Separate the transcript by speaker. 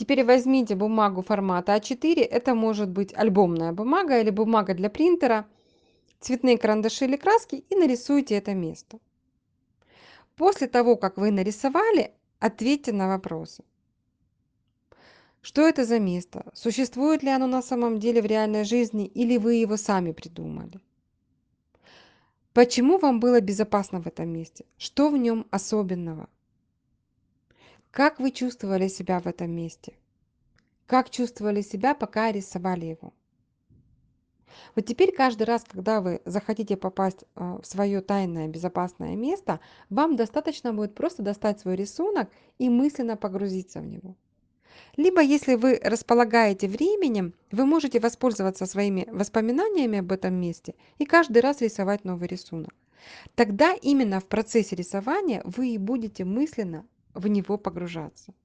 Speaker 1: Теперь возьмите бумагу формата А4, это может быть альбомная бумага или бумага для принтера, цветные карандаши или краски и нарисуйте это место. После того, как вы нарисовали, ответьте на вопросы. Что это за место? Существует ли оно на самом деле в реальной жизни или вы его сами придумали? Почему вам было безопасно в этом месте? Что в нем особенного? Как вы чувствовали себя в этом месте? Как чувствовали себя, пока рисовали его? Вот теперь каждый раз, когда вы захотите попасть в свое тайное безопасное место, вам достаточно будет просто достать свой рисунок и мысленно погрузиться в него. Либо, если вы располагаете временем, вы можете воспользоваться своими воспоминаниями об этом месте и каждый раз рисовать новый рисунок. Тогда именно в процессе рисования вы и будете мысленно в него погружаться.